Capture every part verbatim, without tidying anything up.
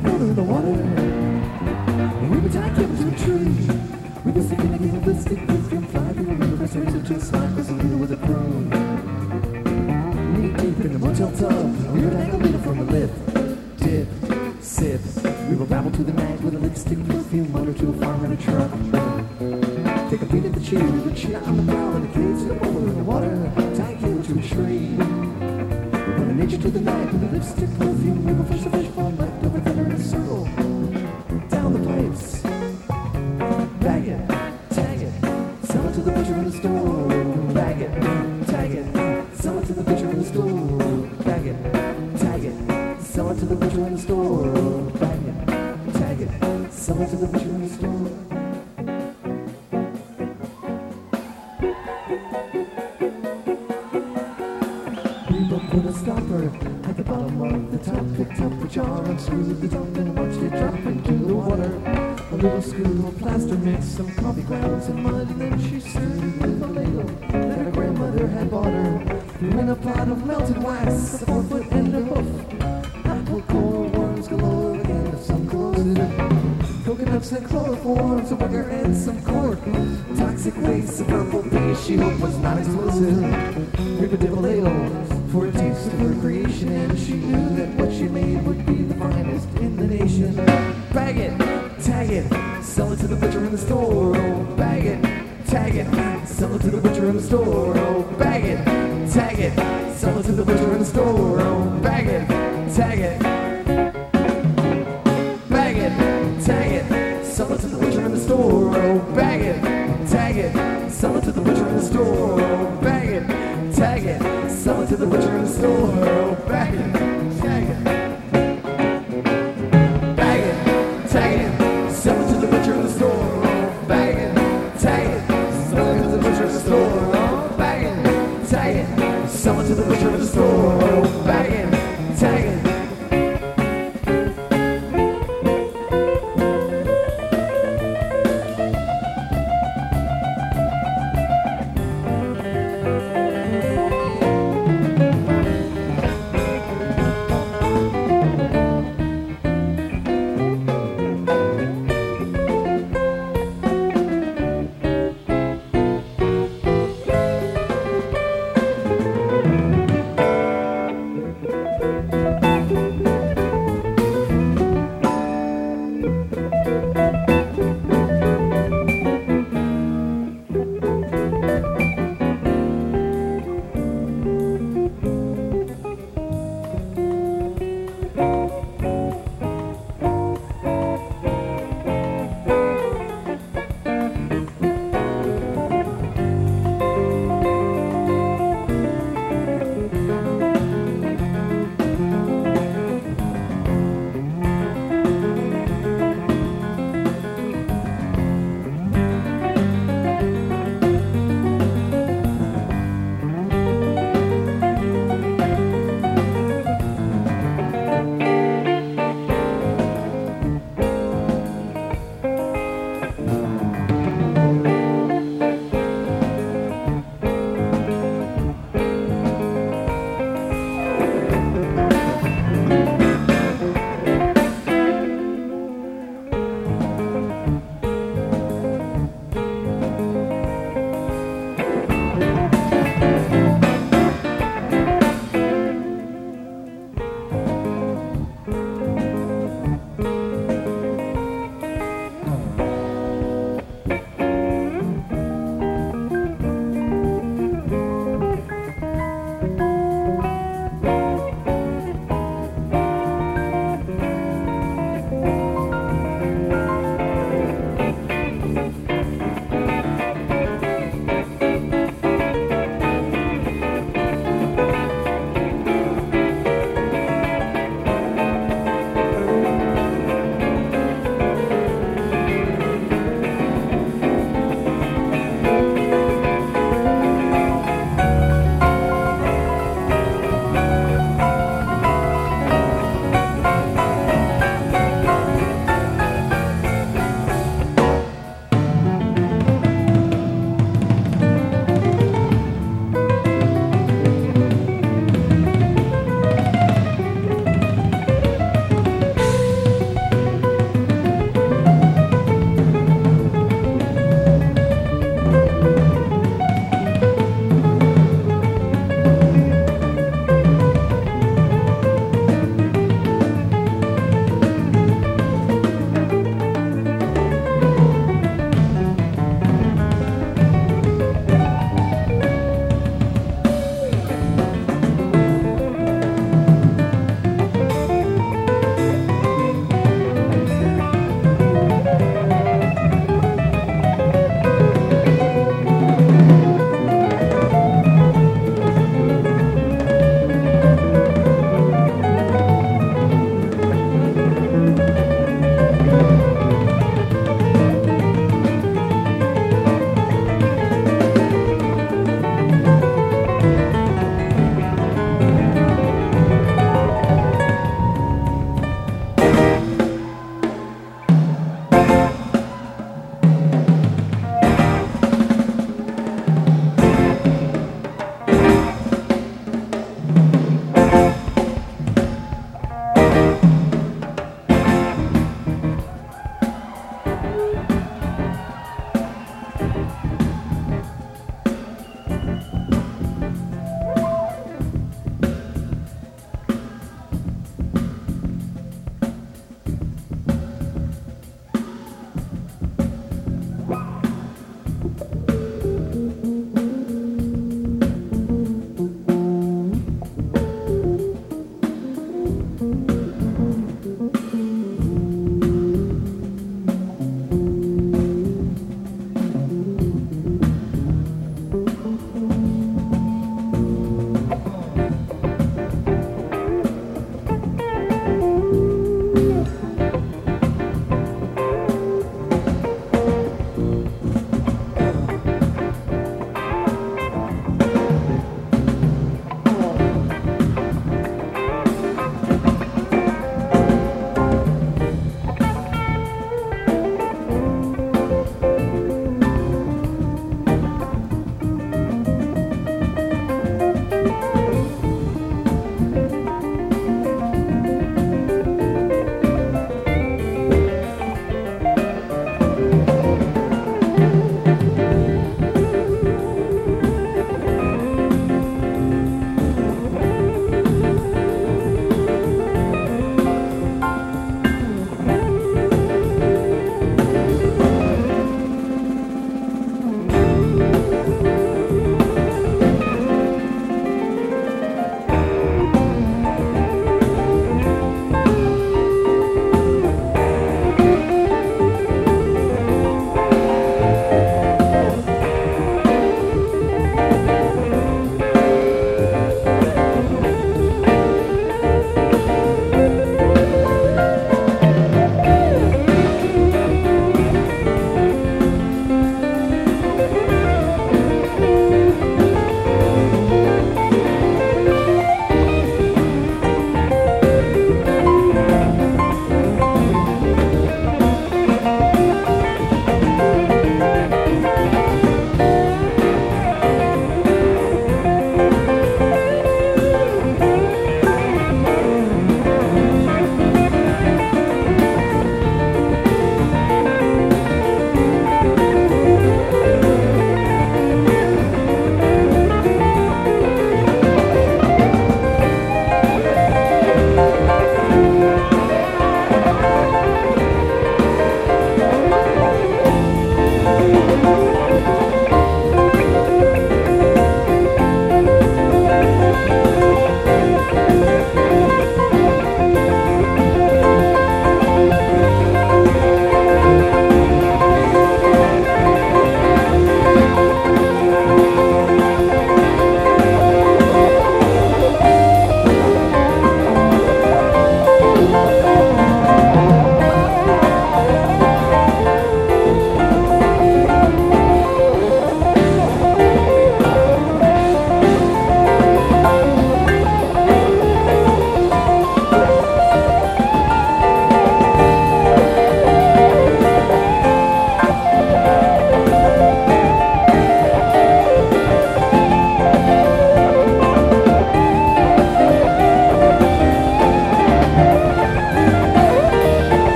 a boat in the water. We would tie him to a tree. We were sticking together with stick perfume, fly through the river, so we to a slide, cause a leader with a crew. Knee deep in the motel tub, we would hang a leader from a lip. Dip, sip, we will babble to the night with a lipstick perfume, motor to a farm in a truck. Take a beat at the cheer, the cheer on the brow, and the kids in a bowl in the water, tie him to a tree. We run a nature to the night with a lipstick perfume, we will fish the fish bone left over thunder in a circle. Down the pipes. Bag it, tag it, sell it to the butcher in the store. Bag it, tag it, sell it to the butcher in the store. Bag it, tag it, sell it to the butcher in the store. Bag it, tag it, sell it to the butcher in the store. People put a stopper at the bottom of the top, picked up a jar, unscrewed the top, and watched it drop into the water. A little scoop of plaster mixed some coffee grounds and mud, and then she stirred it with a ladle that her grandmother had bought her. Threw in a pot of melted wax, a four foot and a hoof, apple core, worms galore, and some corrosive coconuts and chloroforms, a bugger and some cork, toxic waste, a purple paste she hoped was not explosive. Rip a dibble ale for a taste of her creation, and she knew that what she made would be the finest in the nation. Bag it, tag it, sell it to the butcher in the store. Oh, bag it, tag it, sell it to the butcher in the store. Oh, bag it, tag it, sell it to the butcher in the store. Oh, bag it, tag it, bag it, tag it, sell it to the butcher in the store. Oh, bag it, tag it, sell it to the butcher in the store. Oh, bag it, tag it, sell it to the butcher in the store. Oh, bag it, tag it. Sell it to the butcher in the store, oh, bag it, tag it.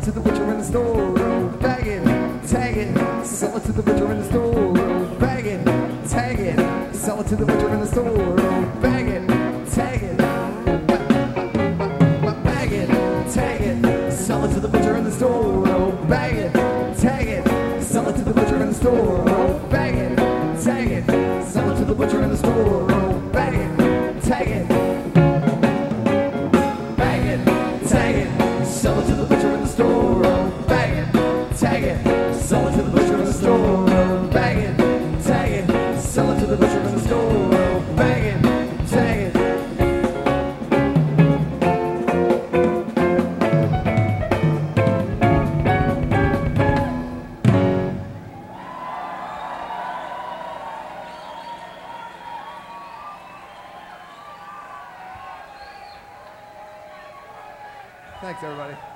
it to the butcher in the store. Oh, bag it, tag it, sell it to the butcher in the store. Oh, bag it, tag it, sell it to the butcher in the store. Oh, bag it, tag it, bag it, tag it, sell it to the butcher in the store. Oh, bag it, tag it, sell it to the butcher in the store. Oh, bag it, tag it, sell it to the butcher in the store. Oh, bag it, tag it, bag it, tag it, sell it to the butcher in the store. Oh, bag it, tag it, sell it to the butcher in the store. Oh, bag it, tag it, sell it to the butcher in the store. Oh, bag it, tag it. Thanks, everybody.